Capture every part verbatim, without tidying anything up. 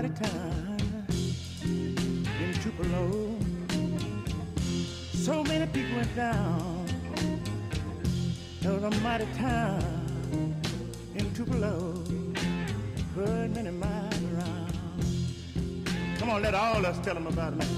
mighty time in Tupelo. So many people went down. There was a mighty time in Tupelo. Heard many miles around. Come on, let all of us tell them about it.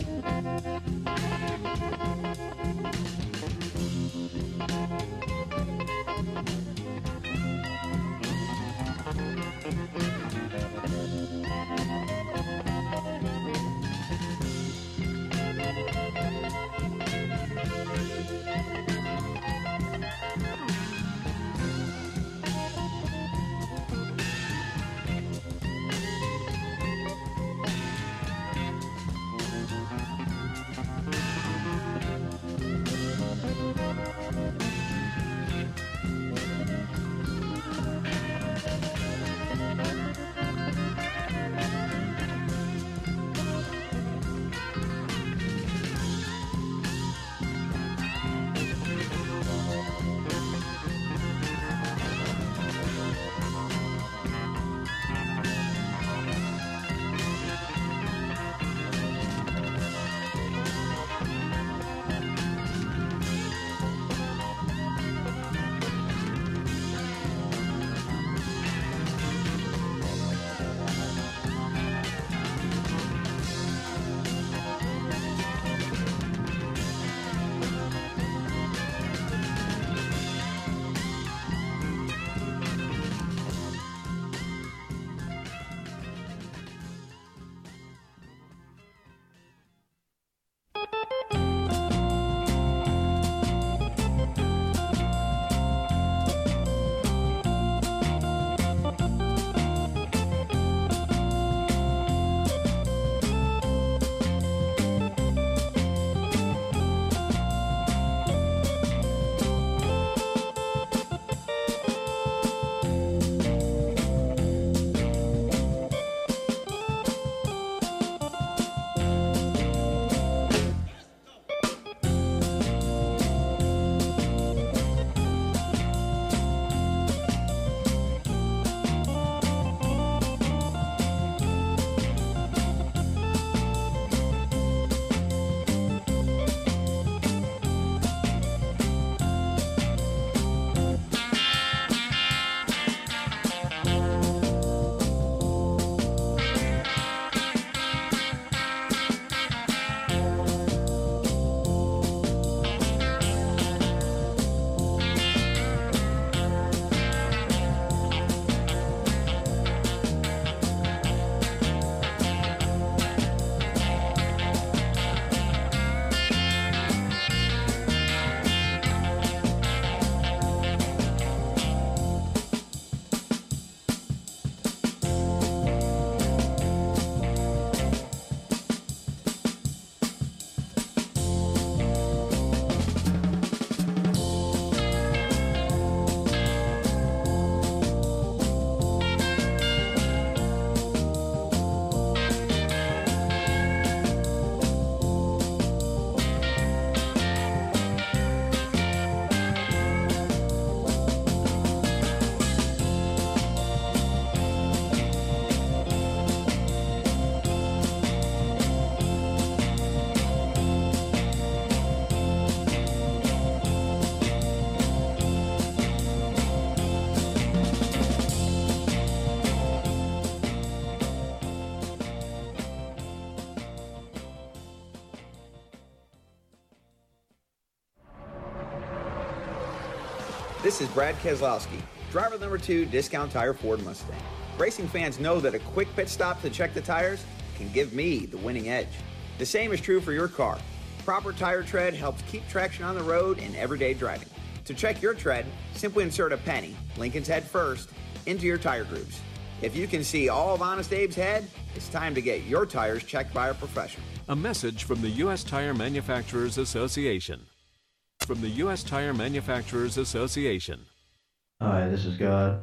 This is Brad Keselowski, driver number two, Discount Tire Ford Mustang. Racing fans know that a quick pit stop to check the tires can give me the winning edge. The same is true for your car. Proper tire tread helps keep traction on the road in everyday driving. To check your tread, simply insert a penny, Lincoln's head first, into your tire grooves. If you can see all of Honest Abe's head, it's time to get your tires checked by a professional. A message from the U S Tire Manufacturers Association. From the U S Tire Manufacturers Association. Hi, this is God.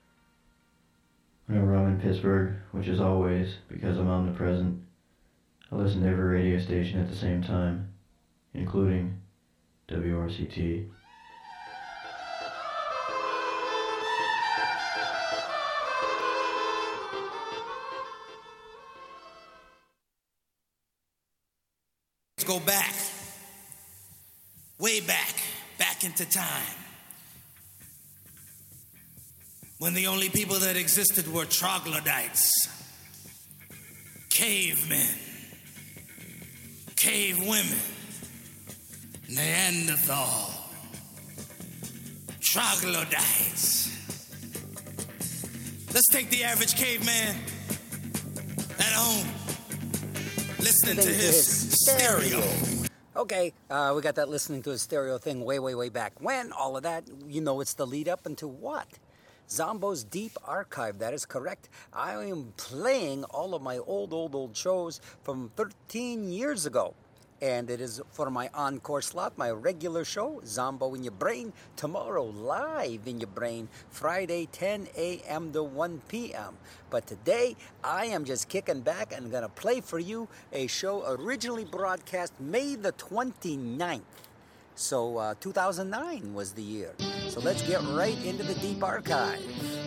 Whenever I'm in Pittsburgh, which is always because I'm omnipresent, I listen to every radio station at the same time, including W R C T. go back, way back, back into time, when the only people that existed were troglodytes, cavemen, cave women, Neanderthal, troglodytes. Let's take the average caveman at home, listening to his stereo. Okay, uh, we got that listening to his stereo thing way, way, way back when. All of that, you know, it's the lead up into what? Zombo's Deep Archive, that is correct. I am playing all of my old, old, old shows from thirteen years ago. And it is for my encore slot, my regular show, Zombo in Your Brain, tomorrow, live in your brain, Friday, ten a.m. to one p.m. But today, I am just kicking back and going to play for you a show originally broadcast May the twenty-ninth. So, uh, two thousand nine was the year. So let's get right into the Deep Archive.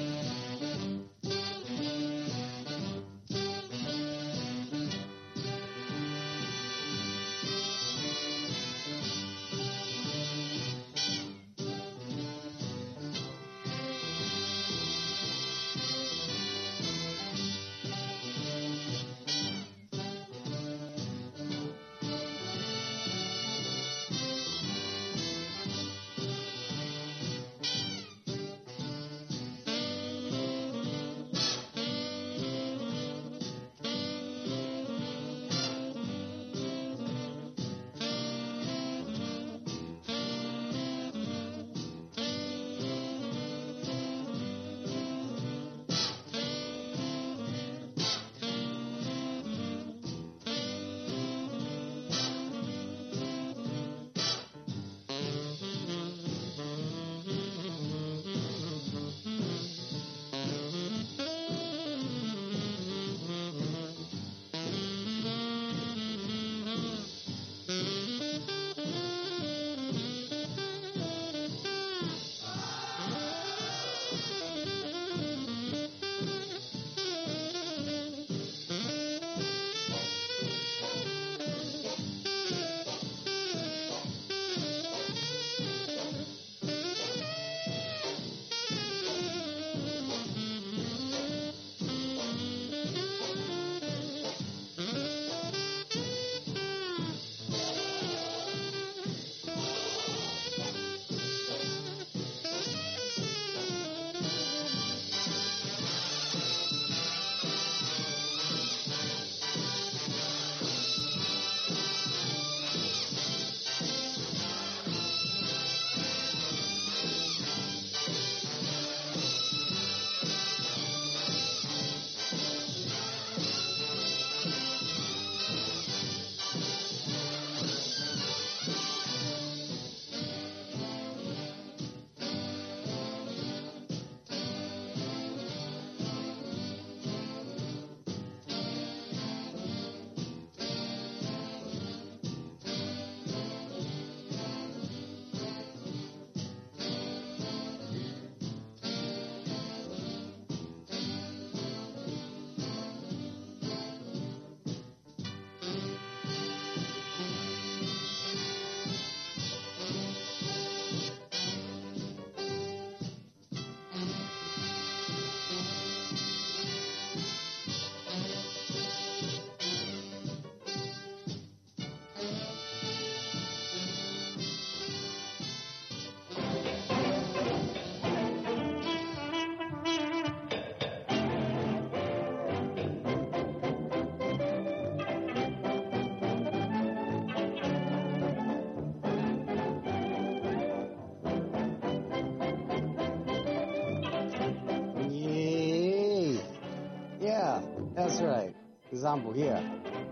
That's right, Zombo here.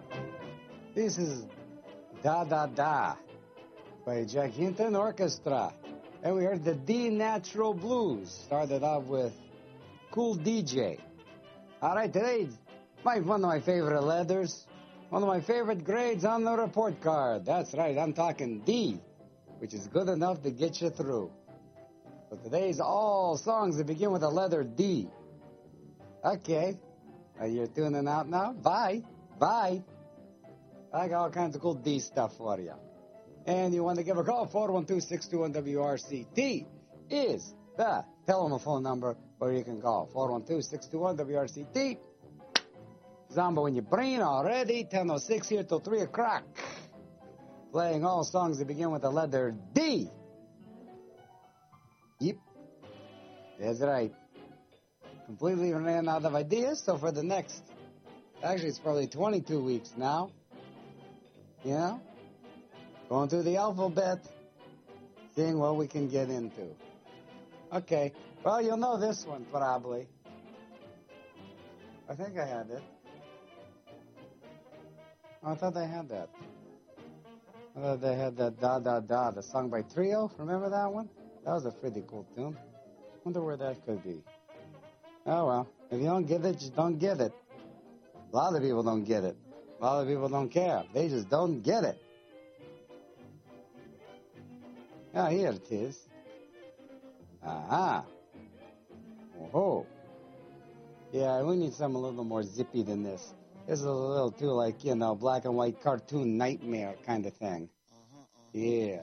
This is Da Da Da by Jack Hinton Orchestra. And we heard the D Natural Blues. Started off with Cool D J. All right, today, my, one of my favorite letters, one of my favorite grades on the report card. That's right, I'm talking D, which is good enough to get you through. So today's all songs that begin with the letter D. Okay. Uh, you're tuning out now? Bye. Bye. I got all kinds of cool D stuff for you. And you want to give a call, four one two, six two one, W R C T is the telephone number where you can call, four one two, six two one, W R C T. Zombo in your brain already, ten oh six here till three o'clock. Playing all songs that begin with the letter D. Yep, that's right. Completely ran out of ideas, so for the next, actually it's probably twenty-two weeks now, you know, going through the alphabet, seeing what we can get into. Okay, well, you'll know this one probably. I think I had it. Oh, I thought I had that. I thought they had that Da Da Da, the song by Trio. Remember that one? That was a pretty cool tune. Wonder where that could be. Oh, well. If you don't get it, just don't get it. A lot of people don't get it. A lot of people don't care. They just don't get it. Ah, here it is. Aha. Oh-ho. Yeah, we need something a little more zippy than this. This is a little too, like, you know, black and white cartoon nightmare kind of thing. Yeah.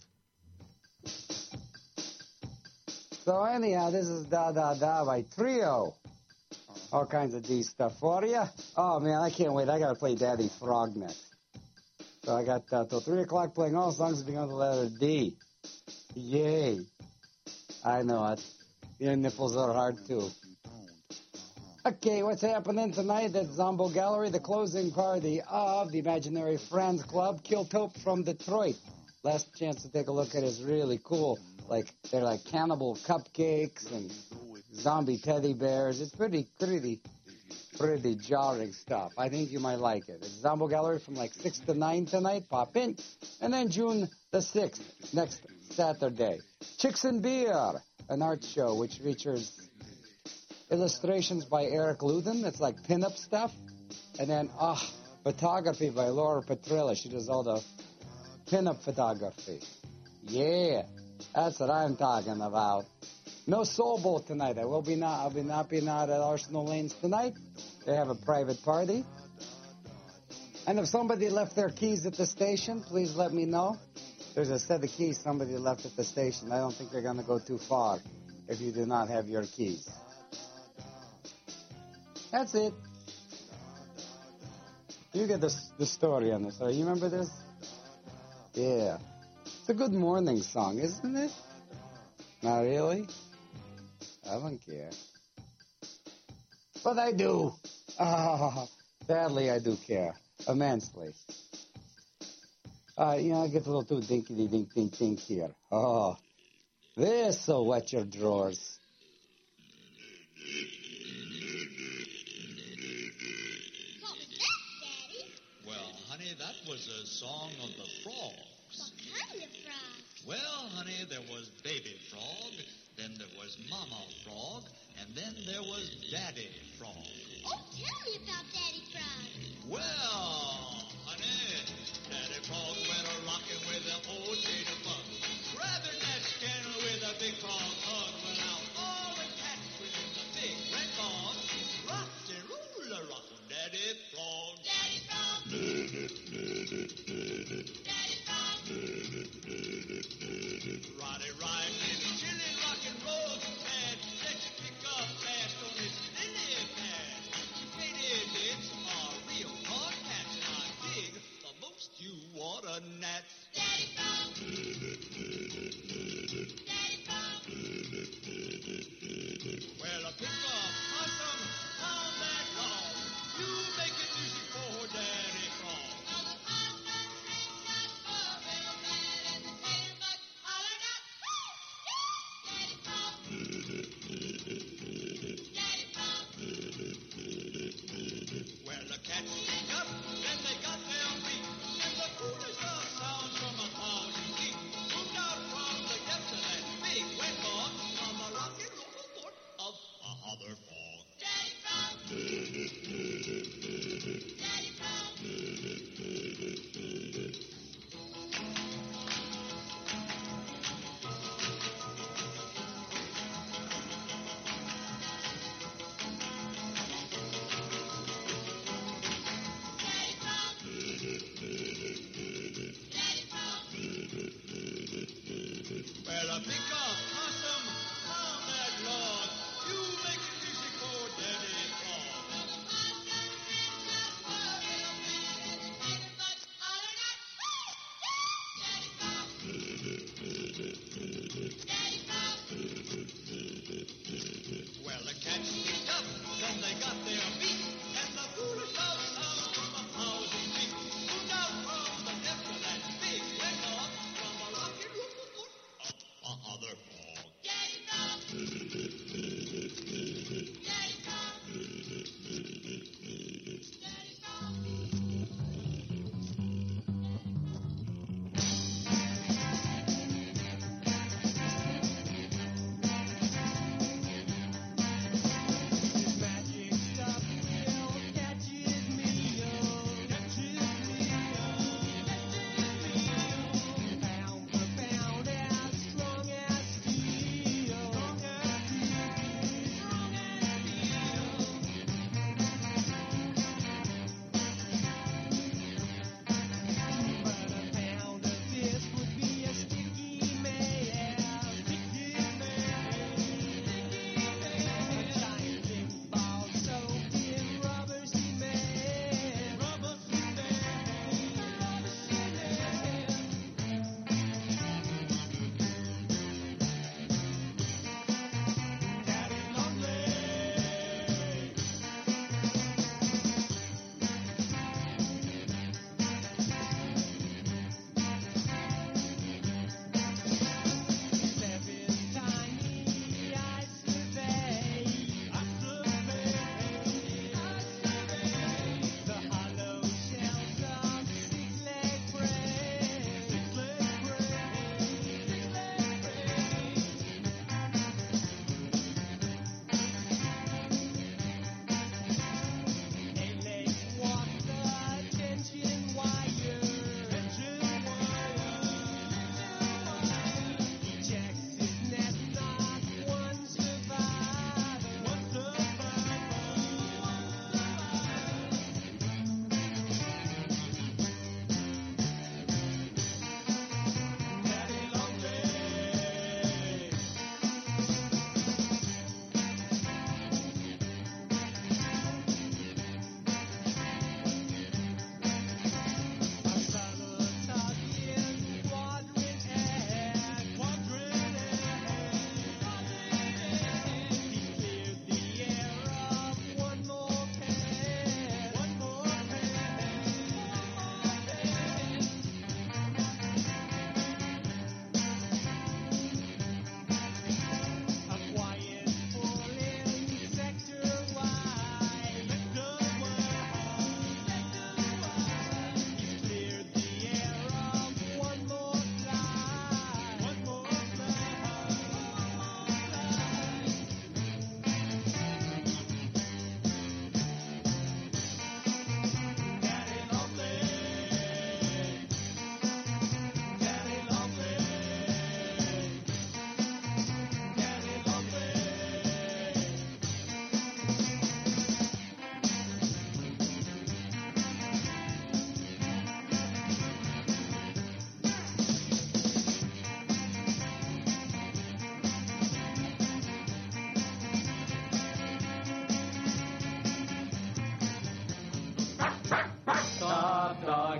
So anyhow, this is Da Da Da by Trio. All kinds of D stuff for you. Oh, man, I can't wait. I got to play Daddy Frog next. So I got uh, till three o'clock playing all songs that begin with the letter D. Yay. I know it. Your nipples are hard, too. Okay, what's happening tonight at Zombo Gallery? The closing party of the Imaginary Friends Club, Kiltope from Detroit. Last chance to take a look at is really cool. Like, they're like cannibal cupcakes and zombie teddy bears. It's pretty, pretty, pretty jarring stuff. I think you might like it. It's Zombo Gallery from like six to nine tonight. Pop in. And then June the sixth, next Saturday. Chicks and Beer, an art show which features illustrations by Eric Luden. It's like pinup stuff. And then, ah, oh, photography by Laura Petrella. She does all the pinup photography. Yeah, that's what I'm talking about. No Soul Bowl tonight. I will be not. I'll be not be not at Arsenal Lanes tonight. They have a private party. And if somebody left their keys at the station, please let me know. There's a set of keys somebody left at the station. I don't think they're going to go too far if you do not have your keys. That's it. You get the, the story on this. So you remember this? Yeah. It's a good morning song, isn't it? Not really? I don't care. But I do. Oh, sadly, I do care. Immensely. Uh, you know, I get a little too dinky dink dink dink here. Oh, this'll wet your drawers. Well, honey, that was a song of the frogs. What kind of frog? Well, honey, there was Baby Frog, then there was Mama Frog, and then there was Daddy Frog. Oh, tell me about Daddy Frog. Well, honey, Daddy Frog went a-rocking with the old Tater Bug. Grabbing that scanner with a big frog hug. Well, now all the cats within the big red bog rocked and roll-a-rocking Daddy Frog. Daddy Frog. Daddy Frog. Roddy riding in chilly rock and roll pad. Let's pick up fast on his lily pad. Faded lips are real hard cats. I dig the most you want a gnat. Daddy Frog. Daddy Frog. Well, a pick up possum all that long. You make it music for Daddy Frog. All the possum sings out for real bad and the tater bug hollered out, woo! Daddy Frog. Daddy Frog. Well, the cats pick up, then they got their feet, and the foolish love sounds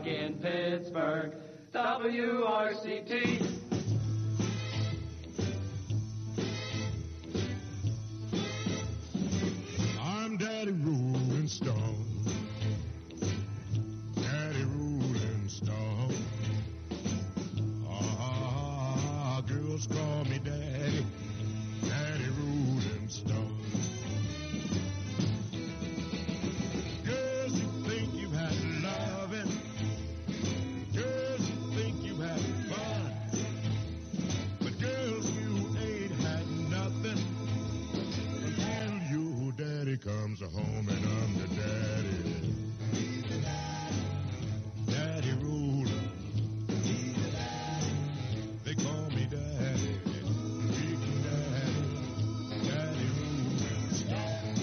like in Pittsburgh. W R C T. I'm Daddy Rolling Stone. Daddy Rolling Stone. Ah, girls call me Daddy. Daddy Rolling Stone. Girls, you think you've had loving. Girls, you think you've had fun. But girls, you ain't had nothing. Until your daddy comes home and I'm the daddy. Daddy Roller. They call me Daddy. Big Daddy. Daddy Rolling Stone.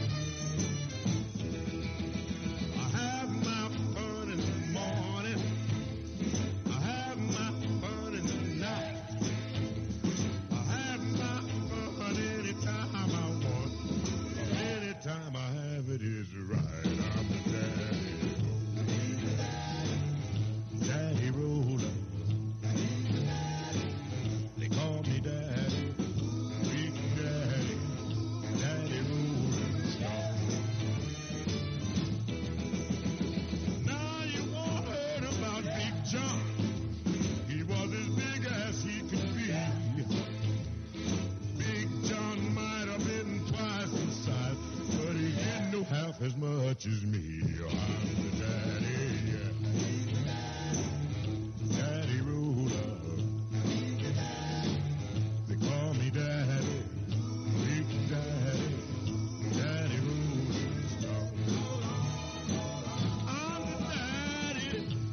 I have my fun in the morning. I have my fun in the night. I have my fun anytime I want. Anytime I have it is right. I'm the daddy. Daddy Roller. They call me Daddy. Big Daddy. Daddy Rolling Stone. Now you all heard about Big John. He was as big as he could be. Big John might have been twice the size, but he didn't know half as much as me. I'm the daddy, yeah. Daddy Roller. They call me Daddy. Big Daddy. Daddy Rolling Stone. I'm the daddy.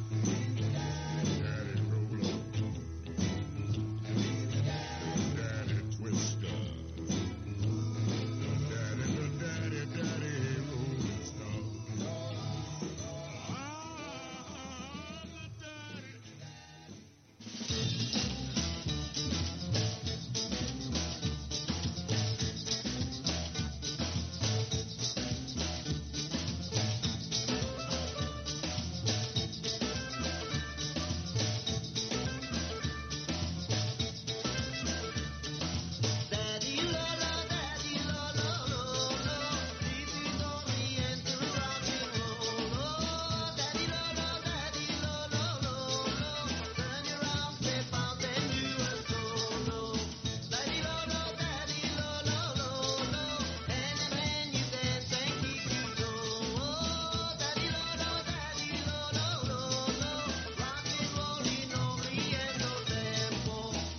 Daddy Roller. Daddy Twister. The daddy, the daddy, daddy Rolling Stone. I'm the daddy. Daddy Lolo, Daddy Lolo, Lolo, this is Oriental rock and roll. Daddy Lolo, Daddy Lolo, Lolo, turn your arms, step out and do a solo. Daddy Lolo, Daddy Lolo, Lolo, and the man you dance and keep you low. Daddy Lolo, Daddy Lolo, Lolo, rock and roll in Oriental tempo.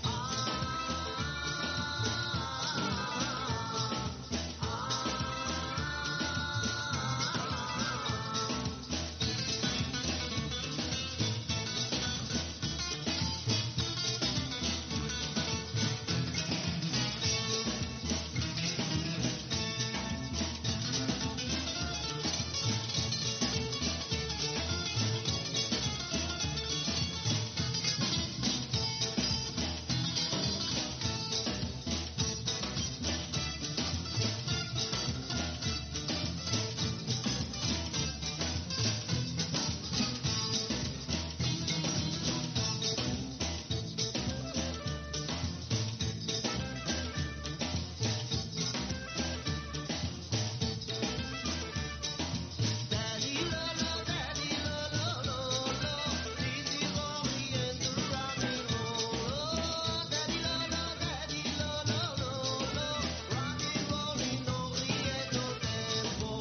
Daddy Lolo, Daddy Lolo, Lolo, this is Oriental rock and roll. Daddy Lolo, Daddy Lolo, Lolo, rock and roll in Oriental tempo.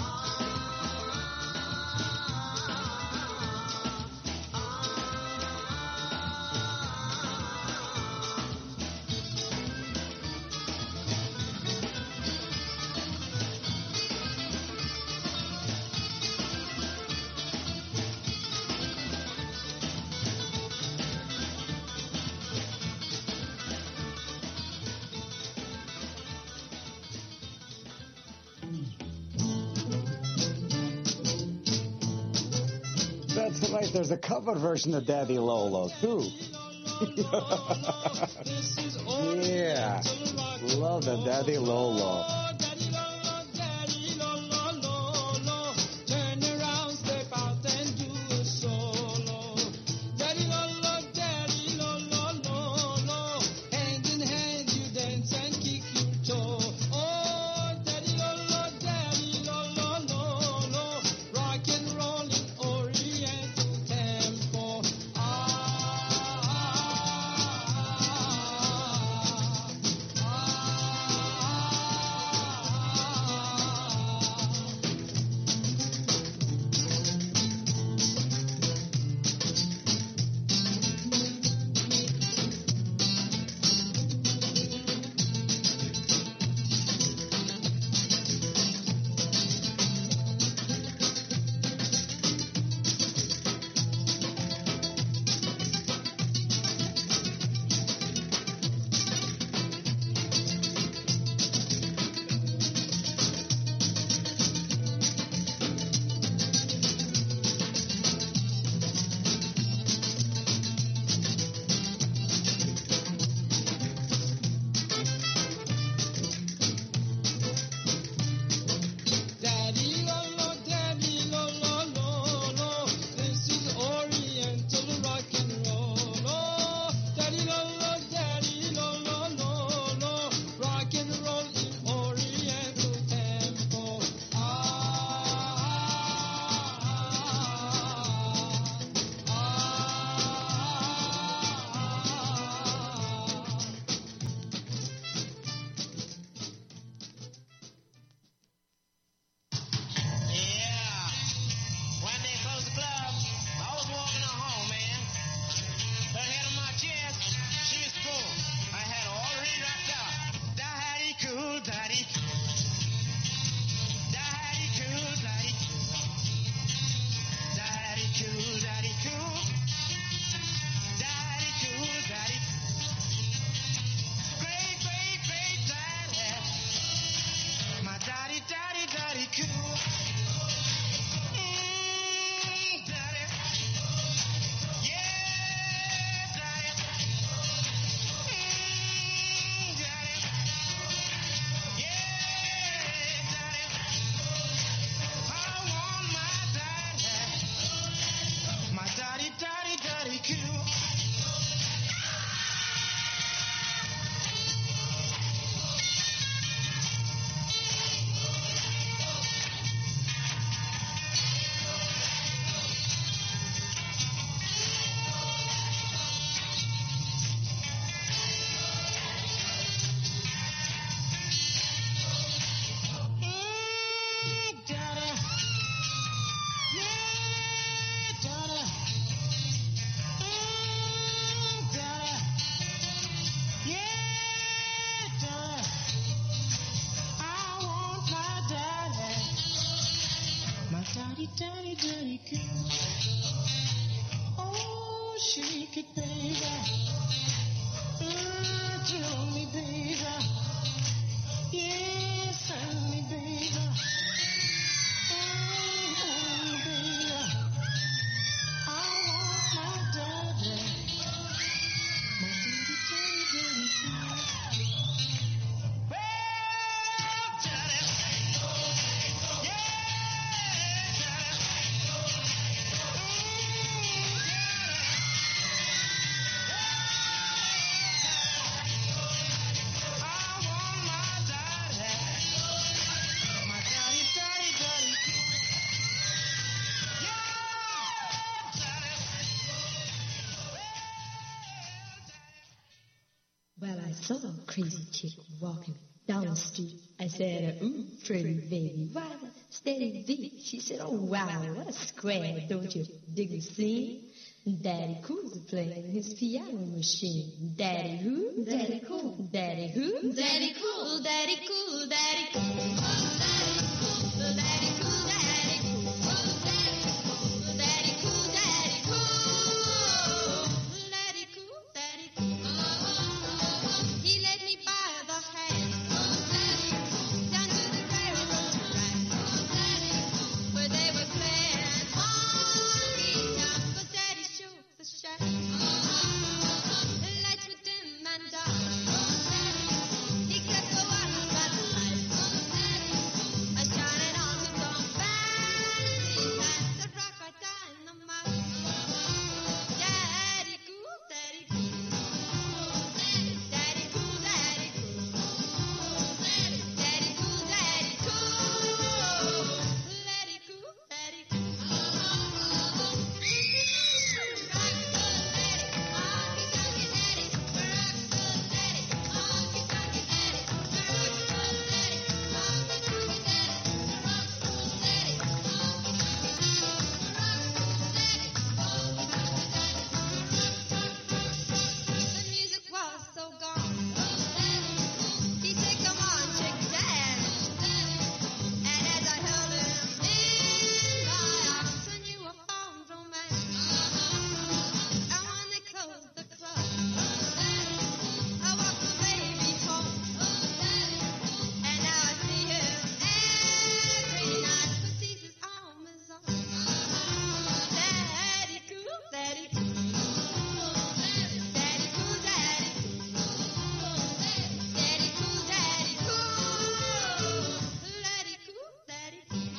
That's right. There's a cover version of Daddy Lolo, too. Yeah. Love the Daddy Lolo. Daddy Lolo, Daddy Lolo, Lolo, turn around, step out and do a solo. daddy cool. Oh, shake it, baby. Mm, tell me, baby. Yes, tell me, baby. Oh, baby. I want my daddy. My daddy, daddy, daddy cool. Well, I saw a crazy chick walking down the street. I said, ooh, pretty baby, what a steady beat. She said, oh, wow, what a square, don't you dig the scene? Daddy Cool's playing his piano machine. Daddy who? Daddy Cool. Daddy who? Daddy Cool. Daddy Cool. Daddy Cool. Daddy Cool. Daddy Cool. Daddy Cool. Daddy Cool. Daddy Cool. Daddy Cool. Daddy Cool. He led me by the hand down to the railroad track where they were playing honky tonk. But Daddy showed the shack. The lights were dim and dark. He kept the one by the light. I shining on his own fancy pants that rock right dynamite. Daddy cool, daddy cool. Daddy cool, daddy cool. Daddy cool, daddy cool. Daddy cool, daddy cool. The music was so gone. He said, come on, shake your dance. And as I held him in my arms, I knew I found romance. And when they closed the club, I walked my baby home. And now I see him every night, 'cause he's his arm is on. Daddy cool, daddy cool. Daddy cool, daddy cool. Daddy cool, daddy cool. Daddy cool, daddy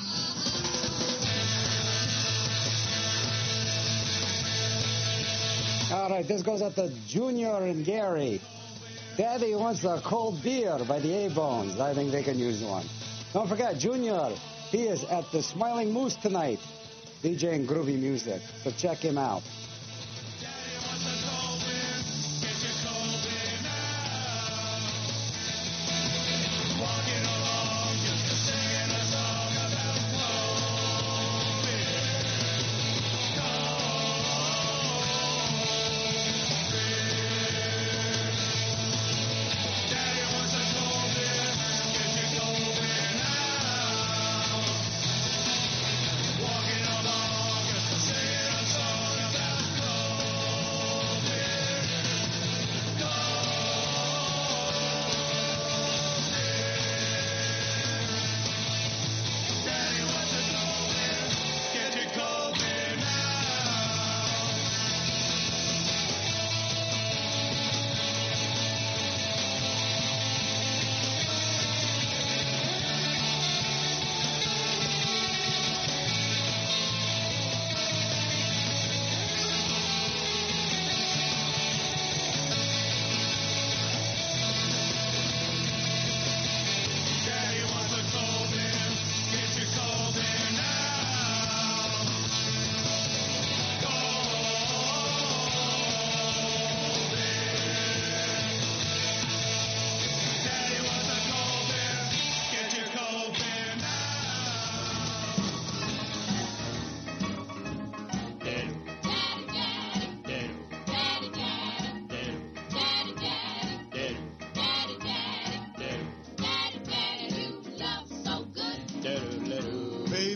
All right, this goes out to Junior and Gary. Daddy wants a cold beer by the A-Bones. I think they can use one. Don't forget, Junior, he is at the Smiling Moose tonight, DJing groovy music. So check him out. Walking along just to sing a song about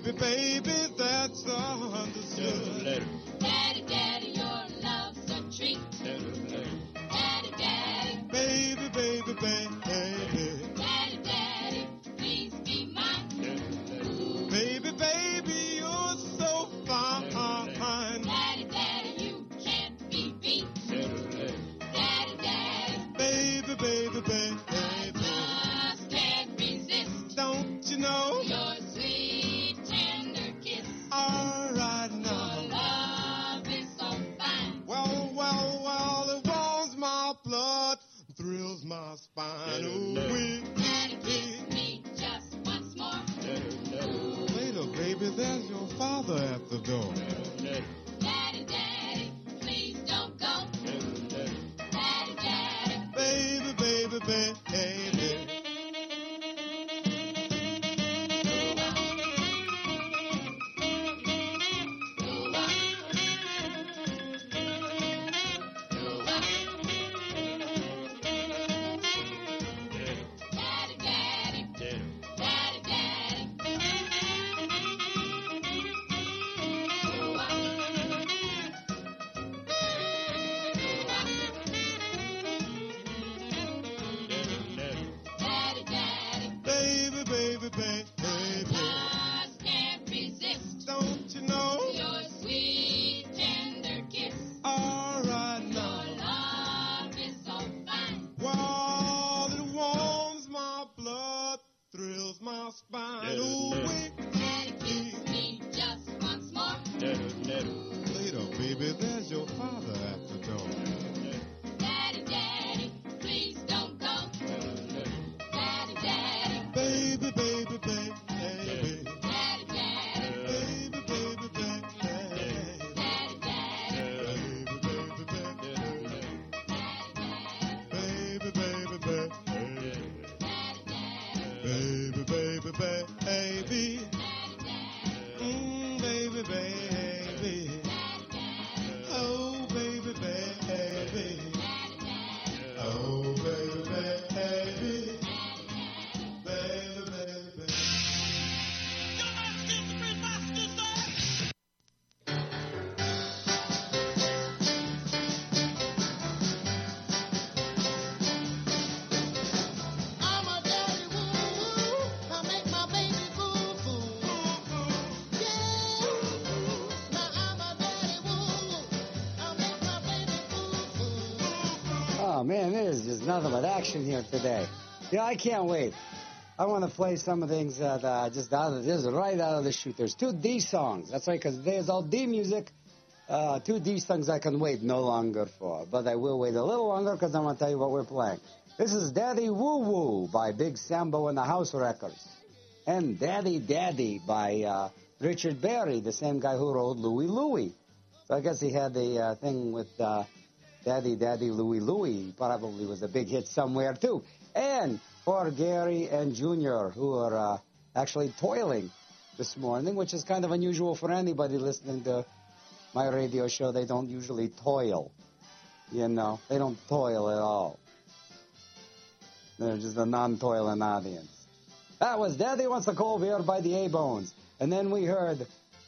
Baby, baby, that's understood. Daddy, daddy, your love's a treat. Daddy, daddy. Baby, baby, baby. Daddy, daddy, please be mine. Baby, baby, you're so fine. Daddy, daddy, you can't be beat. Daddy, daddy. Baby, baby, baby. I just can't resist. Don't you know? Your sweet, tender kiss. All right now. Your love is so fine. Well, well, well, it warms my blood, thrills my spine. Ooh, wee. Daddy, kiss me just once more. Later, baby, there's your father at the door. Daddy, daddy, please don't go. Daddy, daddy. Baby, baby, baby. Daddy, daddy. Daddy, daddy. Daddy, daddy. Baby, baby, baby. Just can't resist. Don't you know? Your sweet, tender kiss. All right Your now. love is so fine. While it warms my blood, thrills my spine. Ooh, wee. Daddy, kiss me just once more. Later, baby, there's your father at the door. Daddy, daddy, please don't go. Daddy, daddy. Baby, baby, baby. Daddy, daddy. Baby, baby, baby. Daddy, daddy. Baby, baby, baby. Baby, baby, baby. Baby, baby, baby. Mm, baby, baby. Oh, baby, baby. Oh, baby, baby. Baby, baby. I'm a daddy woo-woo. I make my baby boo-boo. Yeah. Now I'm a daddy woo-woo. I make my baby boo-boo. Oh, man, there's just nothing but action here today. Yeah, I can't wait. I want to play some of the things that uh, just out of this, right out of the chute. There's two D songs. That's right, because there's all D music. Uh, two D songs I can wait no longer for. But I will wait a little longer because I want to tell you what we're playing. This is Daddy Woo Woo by Big Sambo and the House Records. And Daddy Daddy by uh, Richard Berry, the same guy who wrote Louie Louie. So I guess he had the uh, thing with uh, Daddy Daddy Louie Louie. He probably was a big hit somewhere too. And for Gary and Junior, who are uh, actually toiling this morning, which is kind of unusual for anybody listening to my radio show. They don't usually toil. You know, they don't toil at all. They're just a non-toiling audience. That was Daddy Wants a Cold Beer by the A-Bones. And then we heard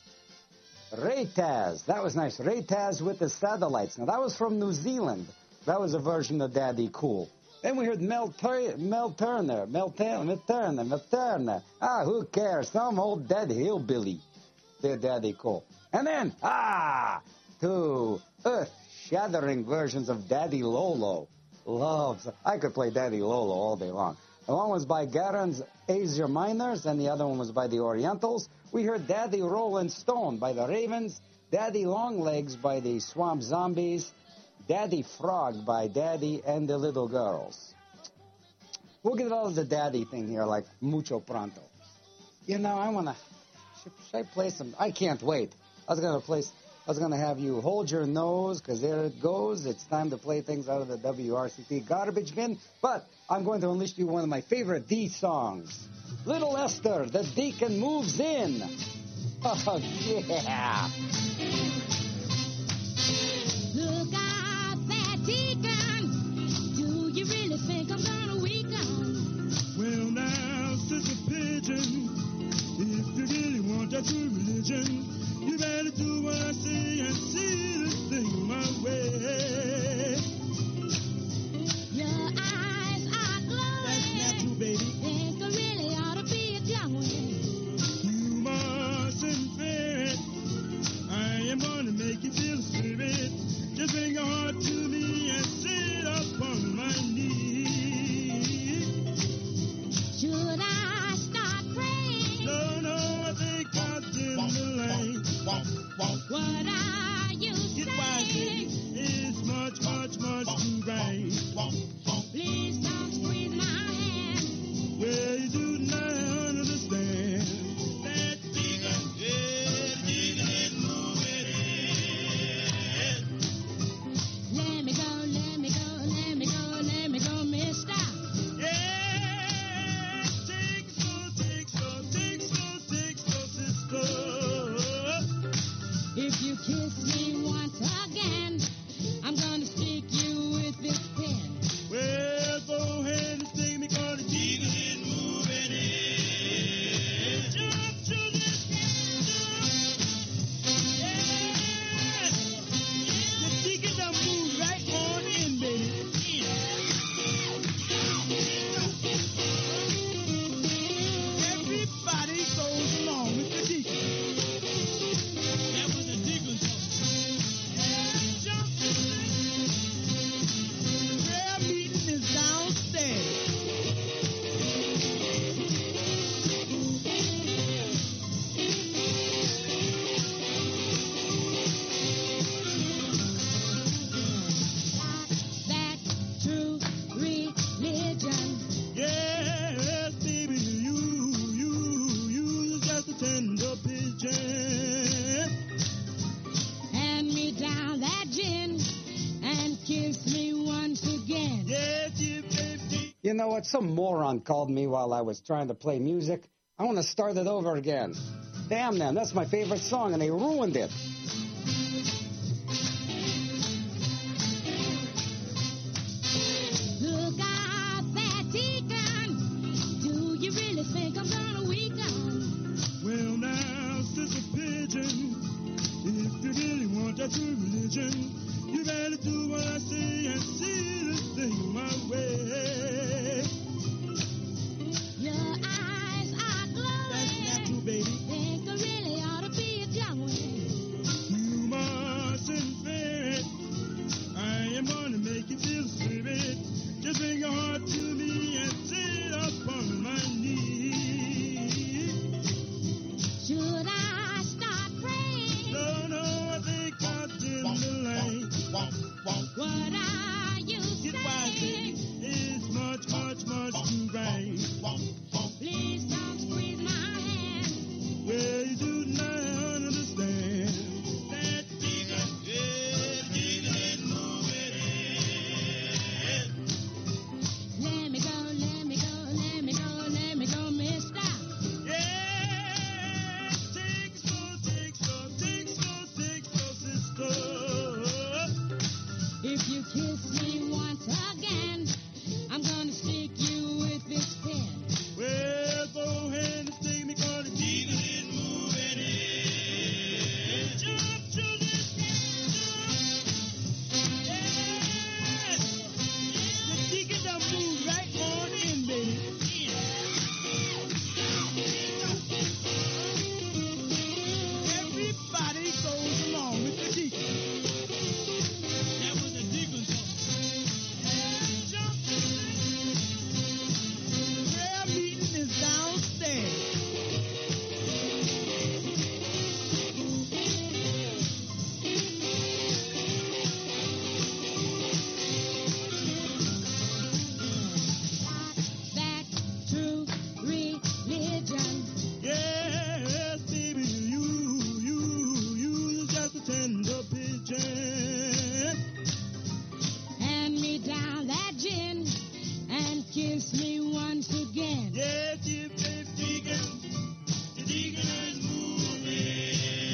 Ray Taz. That was nice. Ray Taz with the Satellites. Now, that was from New Zealand. That was a version of Daddy Cool. Then we heard Mel, Tur- Mel Turner. Mel, Tur- Mel Turner. Mel Turner. Ah, who cares? Some old dead hillbilly. They're Daddy Cool. And then, ah, two earth-shattering versions of Daddy Lolo. Loves. I could play Daddy Lolo all day long. The one was by Garen's Asia Miners, and the other one was by the Orientals. We heard Daddy Rolling Stone by the Ravens, Daddy Longlegs by the Swamp Zombies, Daddy Frog by Daddy and the Little Girls. We'll get all of the daddy thing here like mucho pronto. You know, I want to... Should, should I play some... I can't wait. I was going to play... I was going to have you hold your nose, because there it goes. It's time to play things out of the W R C T garbage bin. But I'm going to unleash you one of my favorite D songs. Little Esther, the Deacon Moves In. Oh, yeah. Look out, that deacon. Do you really think I'm gonna weaken? Well, now, Sister Pigeon, if you really want that to Just bring your heart to me and sit upon my knee. Should I start praying? No, no, I think I'll dim the light. What are you Get wise, baby. saying? It's much, much, much too bright. Please don't squeeze my hand. Well, you do not understand. That jiggle, yeah, jiggle and move it in. Let me go, let me go, let me go, let me go, mister. Yeah, take slow, take slow, take slow, take slow, sister. If you kiss me once again, I'm gonna stick you with this pen. Well, go ahead and take me, cause the jiggle and move it in. Jump to the yeah. The jiggle done move right on in, baby. Everybody goes along with the jiggle. That was a jiggle song. Jump to the prayer meeting is downstairs. That true religion. Yes, baby, you, you, you just a tender pigeon. Hand me down that gin and kiss me once again. Yes, you, baby. You know what? Some moron called me while I was trying to play music. I want to start it over again. Damn them. That's my favorite song, and they ruined it. Look out, that deacon. Do you really think I'm gonna weaken? Well, now, sister pigeon, if you really want that true religion, you better do what I say and see this thing my way. Your eyes are glowing. That's not true, baby. Think I really ought to be a young one. You mustn't fear it. I am gonna make you feel spirit. Just bring your heart to me and sit upon my knee. Should I start praying? No, no, I think I'll dim the light. What are you Get wise, baby. saying? It's much, much, much too bright. Please don't squeeze my hand. Well, you do not understand. That jiggle, yeah, jiggle and move it in. Let me go, let me go, let me go, let me go, mister. Yeah, take slow, take slow, take slow, take slow, sister. If you kiss me once again, I'm gonna stick you with this pen. Well, go ahead and take me, cause the jiggle and move it in. Jump to the yeah. The jiggle done move right on in, baby. Everybody goes along with the jiggle. That was a jiggle song. Jump to the prayer meeting is downstairs. That true religion. Yes, baby, you, you, you just a tender pigeon. Hand me down that gin and kiss me once again. Yes, you baby, deacon, the deacon is moving.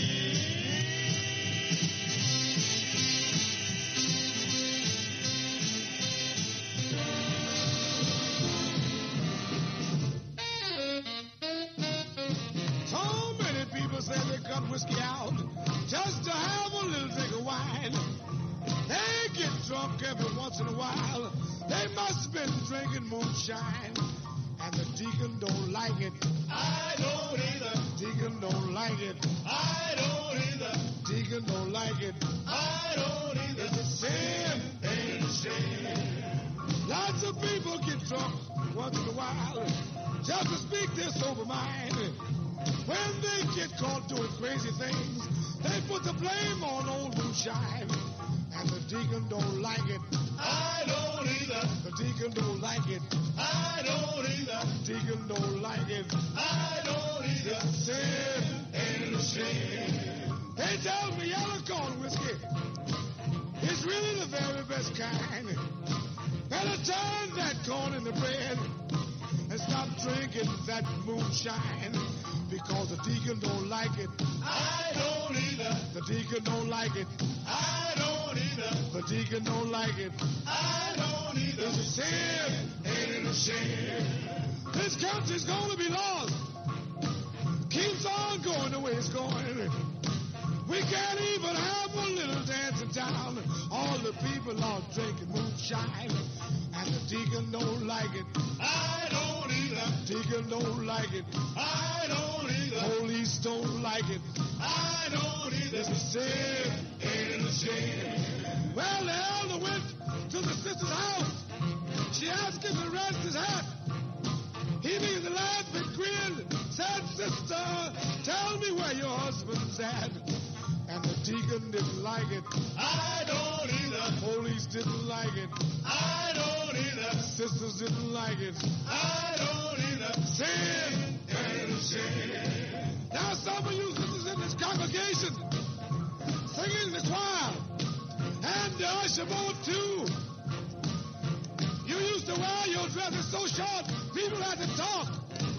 So many people say they cut whiskey out just to have a little drink of wine. They get drunk every once in a while. They must have been drinking moonshine. And the deacon don't like it. I don't either. Deacon don't like it. I don't either. Deacon don't like it. I don't either. while just to speak their sober mind. When they get caught doing crazy things, they put the blame on old moonshine. And the deacon don't like it. I don't either. The deacon don't like it. I don't either. The deacon don't like it. I don't either. It's a sin and a shame. They tell me yellow corn whiskey is really the very best kind. Better turn that corn in the bread and stop drinking that moonshine, because the deacon don't like it. I don't either. The deacon don't like it. I don't either. The deacon don't like it. I don't either. It's a sin, ain't it a shame? This country's gonna be lost. Keeps on going the way it's going. We can't even have a little dance in town. All the people are drinking moonshine, and the deacon don't like it. I don't either. Deacon don't like it. I don't either. Police don't like it. I don't either. It's a sin, ain't it a shame? Well, the elder went to the sister's house. She asked him to rest his hat. He began to laugh and grin. Said, sister, tell me where your husband's at. And the deacon didn't like it. I don't either. Police didn't like it. I don't either. Sisters didn't like it. I don't either. Sin and sin. Now some of you sisters in this congregation singing in the choir and the usher boy too. You used to wear your dresses so short people had to talk.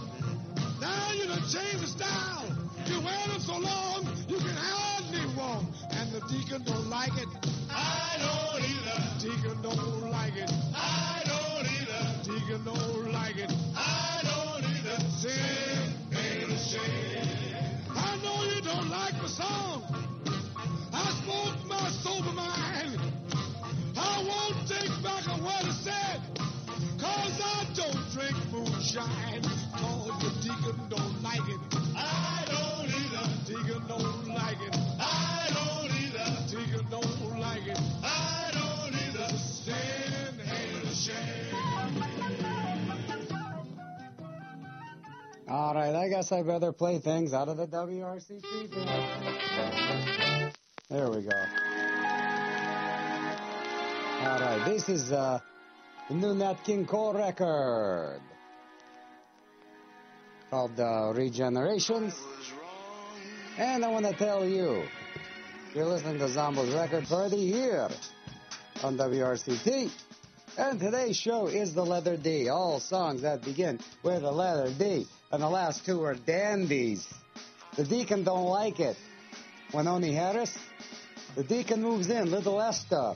Now you done changed the style. You wear them so long you can hardly walk. And the deacon don't like it. I don't either. Deacon don't like it. I don't either. Deacon don't like it. I don't either. Sin ain't a shame. I know you don't like my song. I spoke my sober mind. I won't take back a word I said, cause I don't drink moonshine. Cause the deacon don't like it. I don't either. Deacon don't like it. I don't either. Deacon don't like it. I don't either. Sin ain't a shame. All right, I guess I better play things out of the W R C T. There we go. All right, this is uh, the new Nat King Cole record called uh, Regenerations. And I want to tell you, you're listening to Zombo's Record Party here on W R C T. And today's show is the letter D. All songs that begin with the letter D. And the last two are dandies. The deacon don't like it. Winoni Harris. The deacon moves in. Little Esther.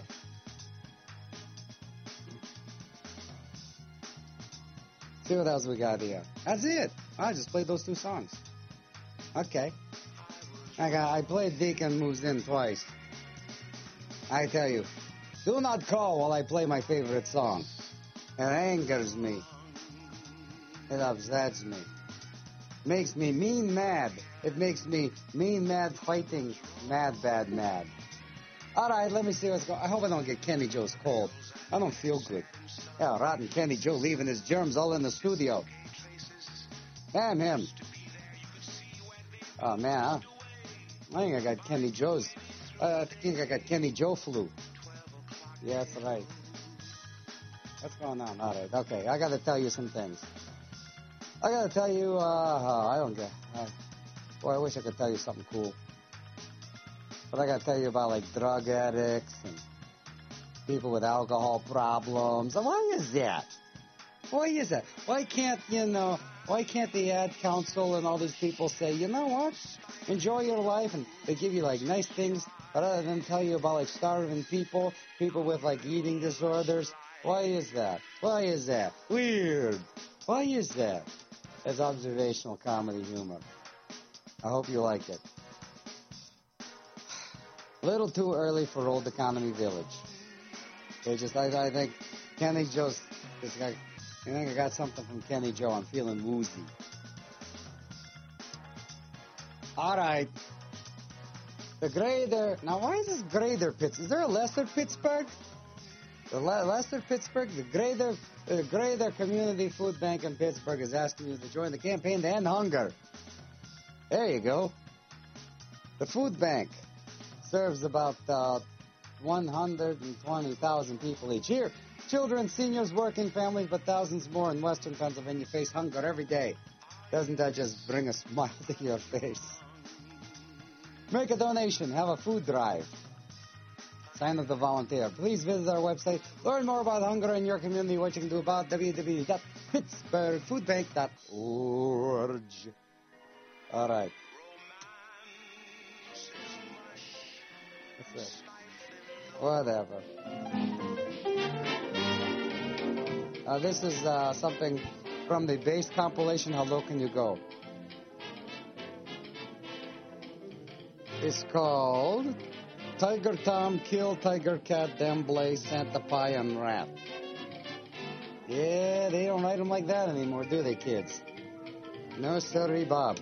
See what else we got here. That's it. I just played those two songs. Okay. I got. I played Deacon Moves In twice. I tell you, do not call while I play my favorite song. It angers me. It upsets me. Makes me mean mad. It makes me mean mad fighting mad bad mad. All right, let me see what's going on. I hope I don't get Kenny Joe's cold. I don't feel good. Yeah, rotten Kenny Joe leaving his germs all in the studio. Damn him. Oh, man, huh? I think I got Kenny Joe's. Uh, I think I got Kenny Joe flu. Yeah, that's right. What's going on? All right, okay. I got to tell you some things. I got to tell you, uh, I don't get... Uh, boy, I wish I could tell you something cool. But I got to tell you about, like, drug addicts and people with alcohol problems. Why is that? Why is that? Why can't, you know, why can't the ad council and all these people say, you know what? Enjoy your life, and they give you, like, nice things, but other than tell you about, like, starving people, people with, like, eating disorders. Why is that? Why is that? Weird. Why is that? It's observational comedy humor. I hope you like it. A little too early for Old Economy Village. They just, I, I think Kenny Joe's, this guy, I think I got something from Kenny Joe. I'm feeling woozy. All right. The Greater, now why is this Greater Pittsburgh? Is there a lesser Pittsburgh? The Le- Lester Pittsburgh, the Greater, the Greater Community Food Bank in Pittsburgh is asking you to join the campaign to end hunger. There you go. The food bank serves about uh, one hundred twenty thousand people each year. Children, seniors, working families, but thousands more in western Pennsylvania face hunger every day. Doesn't that just bring a smile to your face? Make a donation. Have a food drive. Sign up to volunteer. Please visit our website. Learn more about hunger in your community, what you can do about w w w dot pittsburgh food bank dot org. All right. What's this? Whatever. Uh, this is uh, something from the base compilation, How Low Can You Go? It's called Tiger Tom, Kill Tiger Cat, Damn Blaze, Santa Pie, and Rat. Yeah, they don't write them like that anymore, do they, kids? No, sorry, Bob.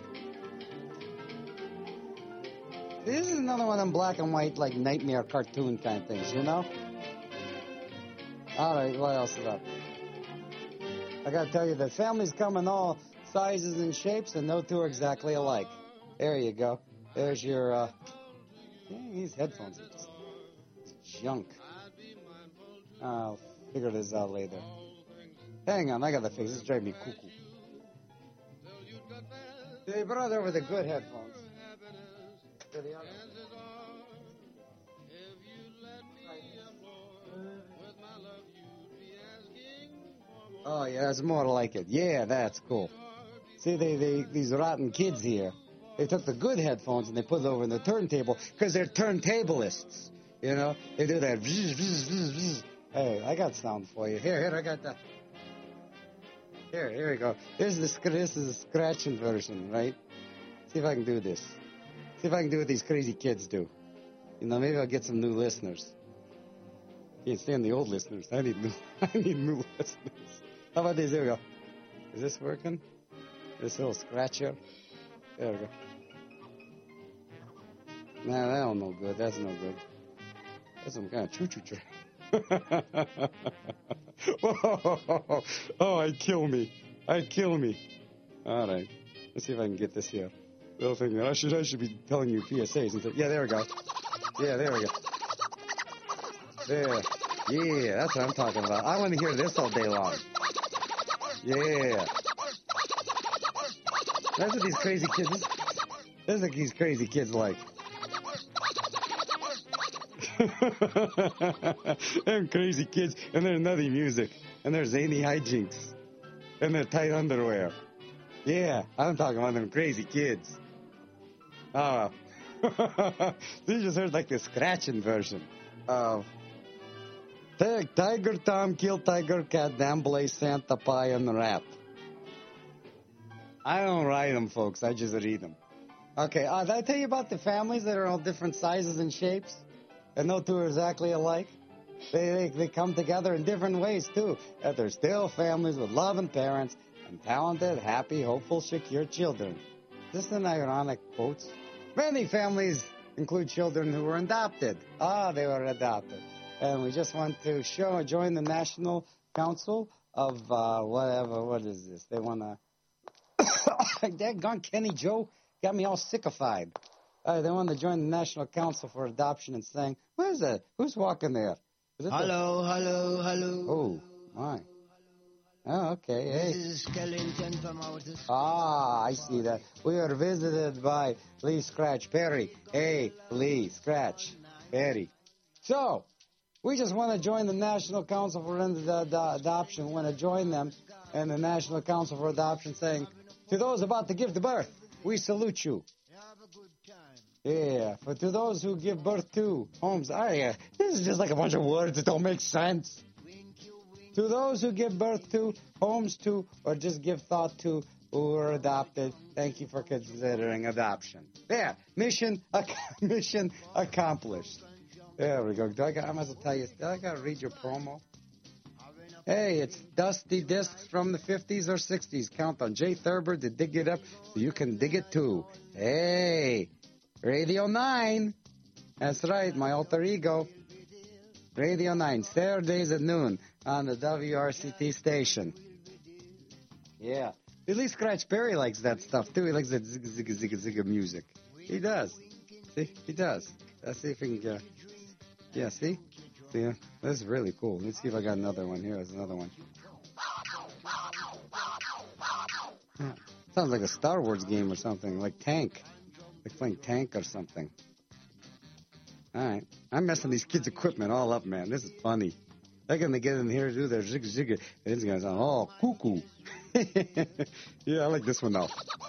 This is another one of them black and white, like nightmare cartoon kind of things, you know? All right, what else is up? I got to tell you, the families come in all sizes and shapes, and no two are exactly alike. There you go. There's your, uh... Dang, these headphones are just junk. I'll figure this out later. Hang on, I got to fix this. Drive me cuckoo. They brought over the good headphones. To the other. Oh, yeah, that's more like it. Yeah, that's cool. See, they, they these rotten kids here, they took the good headphones and they put it over in the turntable because they're turntablists. You know, they do that. Bzz, bzz, bzz, bzz. Hey, I got sound for you. Here, here, I got that. Here, here we go. This is the this is the scratching version, right? See if I can do this. See if I can do what these crazy kids do. You know, maybe I'll get some new listeners. Can't stand the old listeners. I need new. I need new listeners. How about this? There we go. Is this working? This little scratcher. There we go. Nah, that don't no good. That's no good. That's some kind of choo-choo train. Oh, oh, I'd kill me. I'd kill me. All right. Let's see if I can get this here. Little thing that I should I should be telling you P S As and stuff. Yeah, there we go. Yeah, there we go. There. Yeah, that's what I'm talking about. I want to hear this all day long. Yeah. That's what these crazy kids. This, that's what these crazy kids like. Them crazy kids, and their nutty music, and their zany hijinks, and their tight underwear. Yeah, I'm talking about them crazy kids. Oh, you just heard like the scratching version of Take Tiger Tom, Kill Tiger Cat, Damn Blaze, Santa Pie, and Rat. I don't write them, folks. I just read them. Okay, uh, did I tell you about the families that are all different sizes and shapes? And no two are exactly alike? They, they, they come together in different ways, too. That they're still families with loving parents and talented, happy, hopeful, secure children. Is this an ironic quote? Many families include children who were adopted. Ah, they were adopted. And we just want to show, join the National Council of uh, whatever. What is this? They want to... Daggone Kenny Joe got me all sickified. Uh, they want to join the National Council for Adoption and saying, where is that? Who's walking there? Is it Hello, the... hello, hello. Oh, my. Oh, okay. Hey. This is Skellington from Otis. Ah, I see that. We are visited by Lee Scratch Perry. Hey, Lee Scratch Perry. So, we just want to join the National Council for Ad- Ad- Adoption. We want to join them and the National Council for Adoption saying, to those about to give the birth, we salute you. Yeah, for to those who give birth to homes. Oh, yeah, this is just like a bunch of words that don't make sense. To those who give birth to, homes to, or just give thought to, who were adopted, thank you for considering adoption. There, mission, ac- mission accomplished. There we go. Do I, got, I must tell you, do I got to read your promo? Hey, it's Dusty Discs from the fifties or sixties. Count on Jay Thurber to dig it up so you can dig it too. Hey, Radio nine. That's right, my alter ego. Radio nine, Saturdays at noon on the W R C T station. Yeah. At least Scratch Perry likes that stuff, too. He likes that zig, zig, zig, zig music. He does. See? He does. Let's see if we can... Uh, yeah, see? See? Uh, this is really cool. Let's see if I got another one. Here, there's another one. Yeah. Sounds like a Star Wars game or something, like Tank. Like playing Tank or something. All right. I'm messing these kids' equipment all up, man. This is funny. They're going to get in here to do their zig zig. And it's going to sound all cuckoo. Yeah, I like this one, though.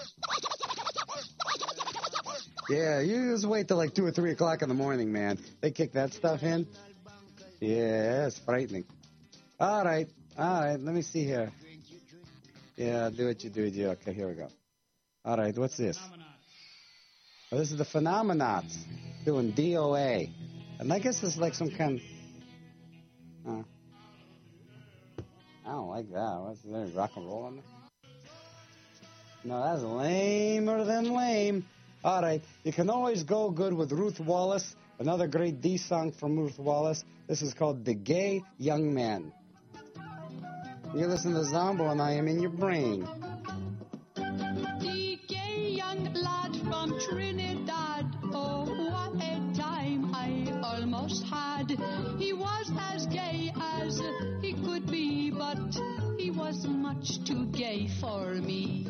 Yeah, you just wait till like two or three o'clock in the morning, man. They kick that stuff in. Yeah, it's frightening. All right. All right. Let me see here. Yeah, do what you do. Yeah, okay, here we go. All right, what's this? Oh, this is the Phenomenauts doing D O A. And I guess it's like some kind of... Uh, I don't like that. What's there? Rock and roll on there? No, that's lamer than lame. All right, you can always go good with Ruth Wallace. Another great D song from Ruth Wallace. This is called The Gay Young Man. You listen to Zombo and I am in your brain. The gay young lad from Trinidad, oh, what a time I almost had. He was as gay as he could be, but he was much too gay for me.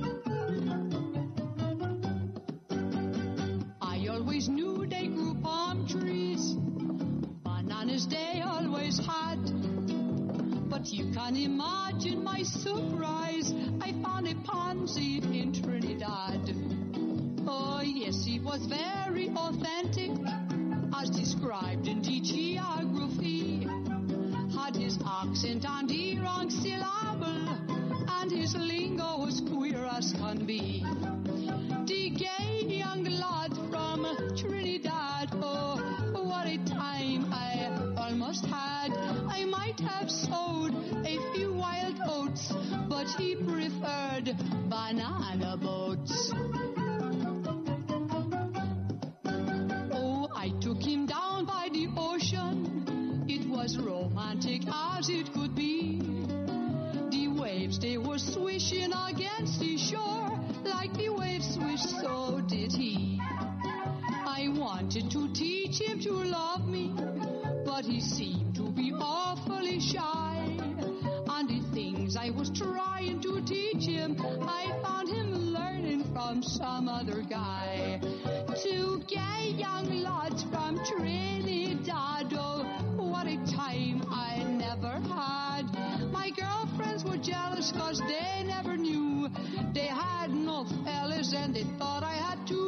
I always knew they grew palm trees, bananas they always had. But you can imagine my surprise, I found a pansy in Trinidad. Oh yes, he was very authentic, as described in the geography. Had his accent on the wrong syllable, and his lingo was queer as can be. The gay young lad from Trinidad, oh, what a time I almost had. I might have sowed a few wild oats, but he preferred banana boats. Oh, I took him down by the ocean. It was romantic as it could be. The waves, they were swishing against the shore. Like the waves swish, so did he. I wanted to teach him to love me, but he seemed to be awfully shy. And the things I was trying to teach him, I found him learning from some other guy. Two gay young lads from Trinidad, oh, what a time I never had. My girlfriends were jealous cause they never knew they had no fellas and they thought I had two.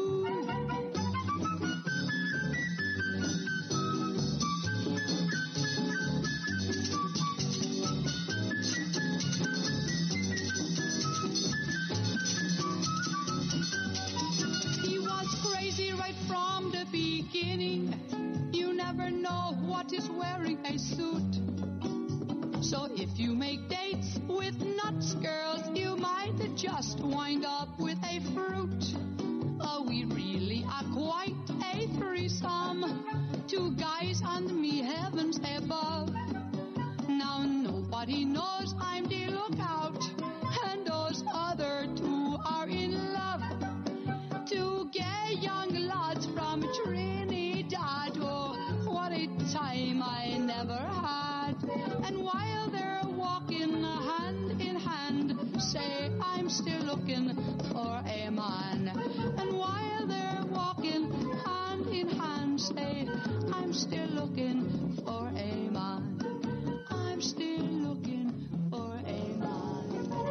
What is wearing a suit? So if you make dates with nuts, girls, you might just wind up with a fruit. Oh, we really are quite a threesome. Two guys and me, heavens above. Now nobody knows I'm the lookout, and those other two are in love. Two gay young lads from Trinidad, oh, what a time I never had. And while they're walking hand in hand, say I'm still looking for a man. And while they're walking hand in hand, say I'm still looking for a man. I'm still looking for a man.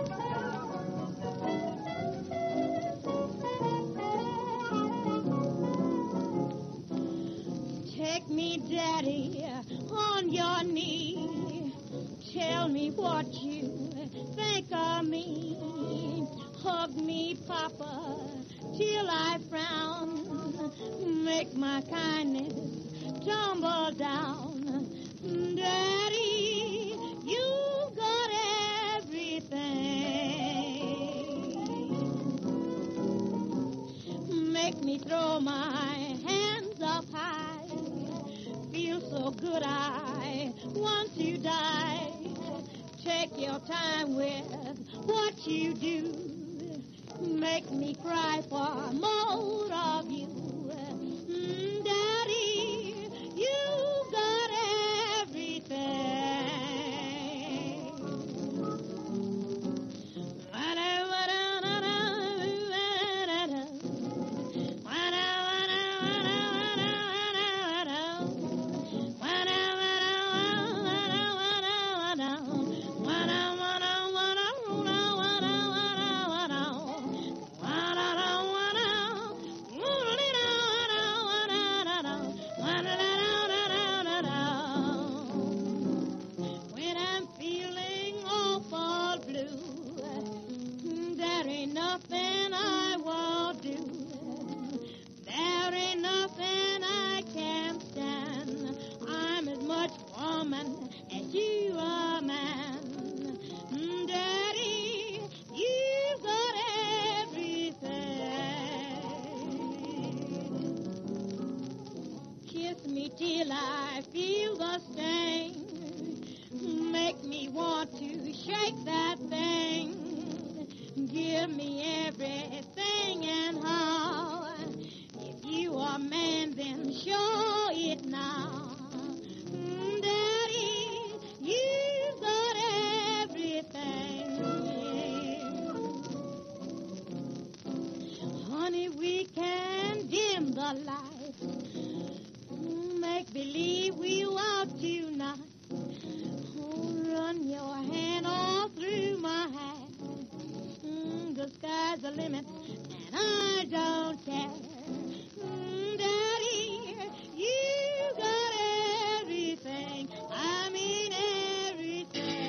Take me, Daddy, on your knee. Tell me what you think of me. Hug me, Papa, till I frown. Make my kindness tumble down. Daddy, you got everything. Make me throw my hands up high. Feel so good I cry once you die. Take your time with what you do. Make me cry for more of you. Mm, Daddy, you got everything. When I'm feeling awful blue, there ain't nothing I won't do. There ain't nothing I can't stand. I'm as much woman as you are man. Mm, Daddy, you got everything. Kiss me till I feel the sting. Make me want to shake that thing. Give me everything and how. If you are man, then show it now. Mm, Daddy, you've got everything. Honey, we can dim the lights. Mm, Make believe we'll out tonight. Oh, run your hand all through my hair. Mm, the sky's the limit, and I don't care. Mm, Daddy, you got everything. I mean everything.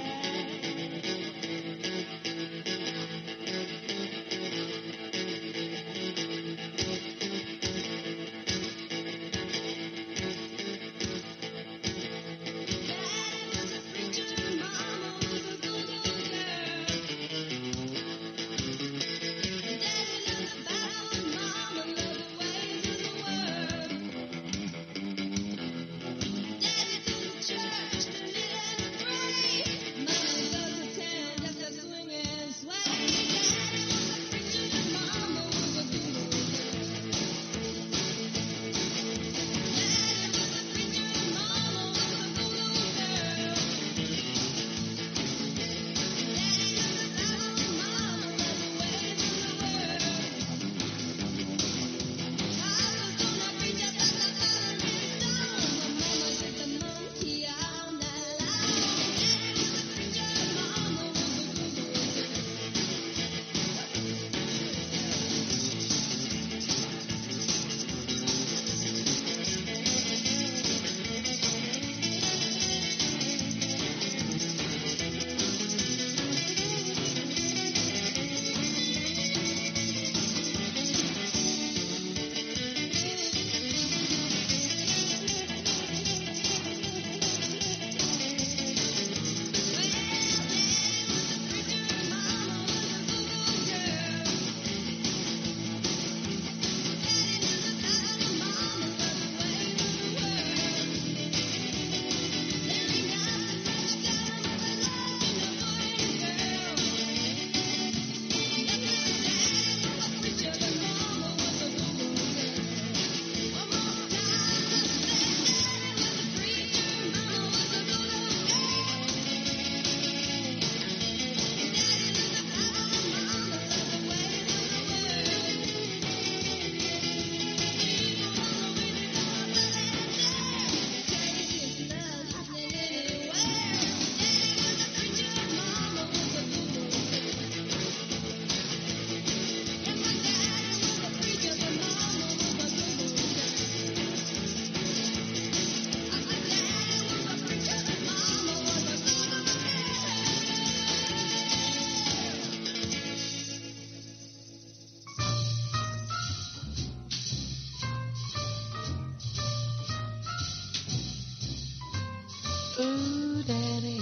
Ooh, Daddy,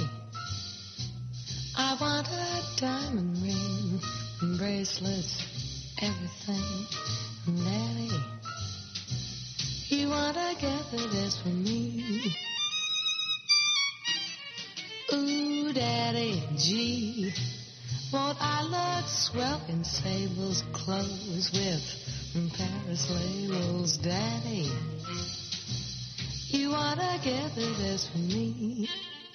I want a diamond ring and bracelets, everything. Daddy, you want to gather this for me? Ooh, Daddy, gee, won't I look swell in Sable's clothes with Paris labels, Daddy? You wanna get the best for me?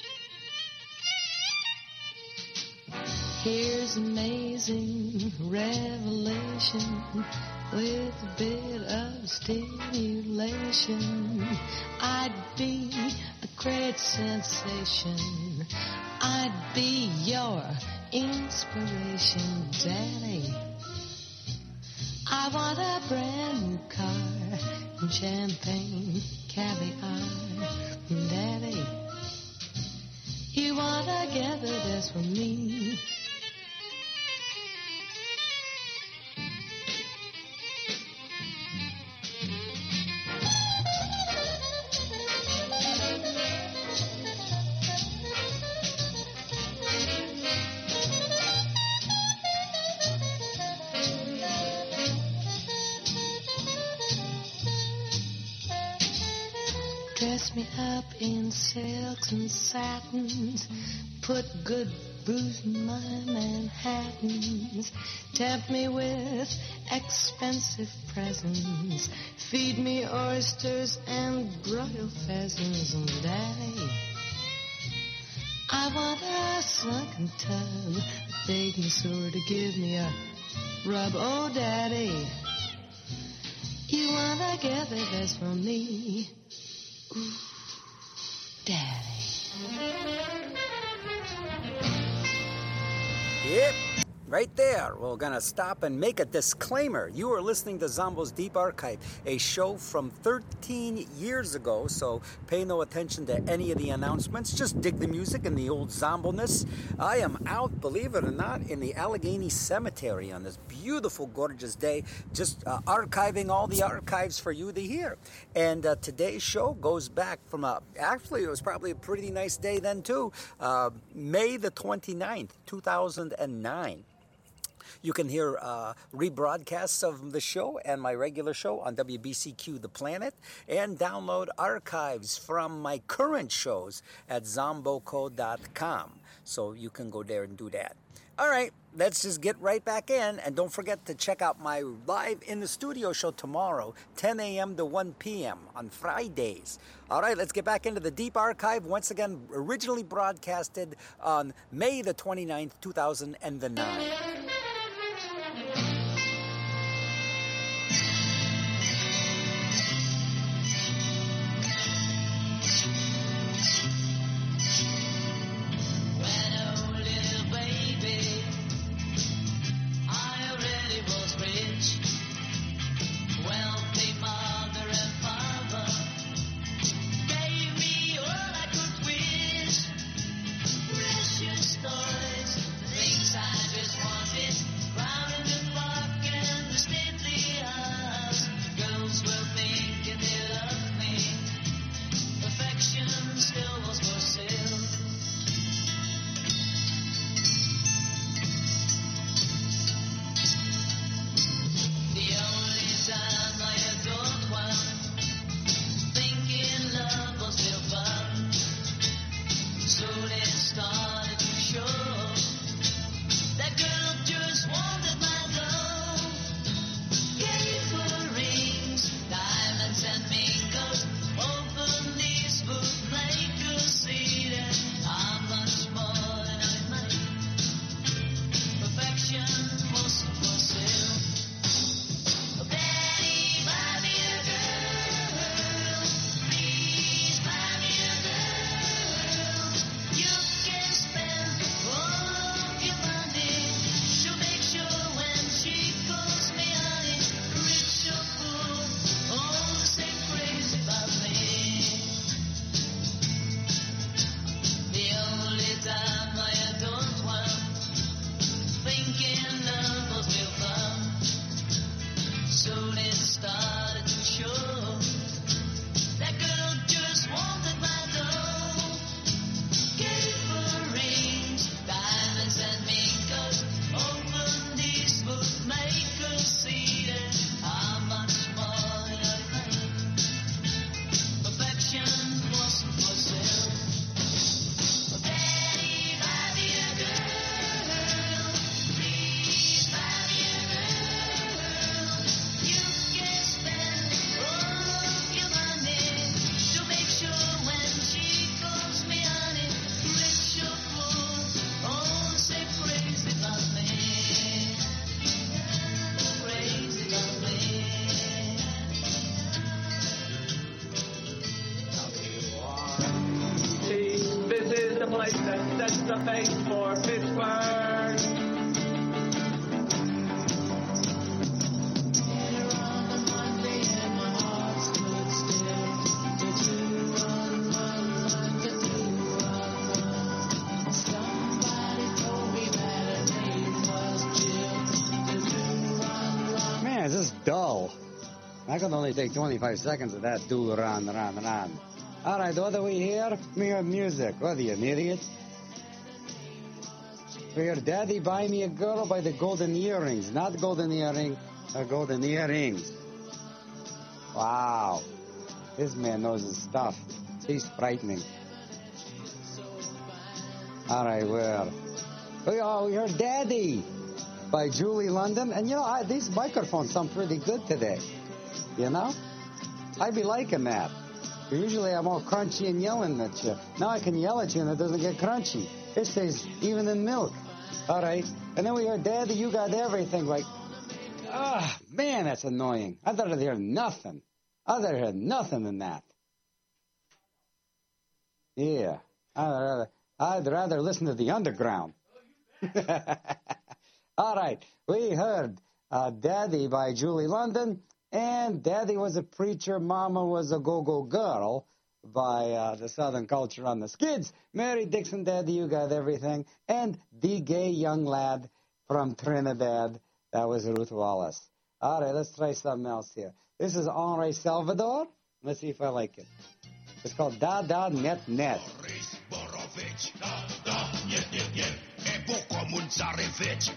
Here's amazing revelation with a bit of stimulation. I'd be a great sensation. I'd be your inspiration, Daddy. I want a brand new car and champagne, caviar, Daddy. You wanna get the best from me? Dress me up in silks and satins, put good booze in my Manhattans, tempt me with expensive presents, feed me oysters and broiled pheasants, and Daddy, I want a sunken tub, a baking soda to give me a rub. Oh, Daddy, you wanna get the best from me? Ooh, Daddy. Yep, right there. We're going to stop and make a disclaimer. You are listening to Zombo's Deep Archive, a show from thirteen years ago, so pay no attention to any of the announcements. Just dig the music and the old Zombo-ness. I am out, believe it or not, in the Allegheny Cemetery on this beautiful, gorgeous day, just uh, archiving all the archives for you to hear. And uh, today's show goes back from, a, actually, it was probably a pretty nice day then, too, uh, May the twenty-ninth, two thousand nine. You can hear uh, rebroadcasts of the show and my regular show on W B C Q The Planet, and download archives from my current shows at zomboco dot com. So you can go there and do that. All right, let's just get right back in. And don't forget to check out my live in the studio show tomorrow, ten a.m. to one p.m. on Fridays. All right, let's get back into the Deep Archive. Once again, originally broadcasted on May the twenty-ninth, two thousand nine. Stories, things I just want to place that sets the pace for Pittsburgh. Man, this is dull. I can only take twenty-five seconds of that do run, run, run. All right, what do we hear? We hear music. What are you, an idiot? We hear Daddy Buy Me a Girl by the Golden Earrings. Not Golden Earring, uh, Golden Earrings. Wow. This man knows his stuff. He's frightening. All right, well. We, oh, we heard Daddy by Julie London. And, you know, I, these microphones sound pretty good today. You know? I'd be liking that. Usually I'm all crunchy and yelling at you. Now I can yell at you and it doesn't get crunchy. It stays even in milk. All right. And then we heard, Daddy, you got everything. Like, ah, man, that's annoying. I'd rather hear nothing. I'd rather hear nothing than that. Yeah. I'd rather, I'd rather listen to the underground. All right. We heard uh, Daddy by Julie London. And Daddy Was a Preacher, Mama Was a Go-Go Girl by uh, the Southern Culture on the Skids. Mary Dixon, Daddy, You Got Everything. And The Gay Young Lad from Trinidad. That was Ruth Wallace. All right, let's try something else here. This is Henri Salvador. Let's see if I like it. It's called Da Da Net Net.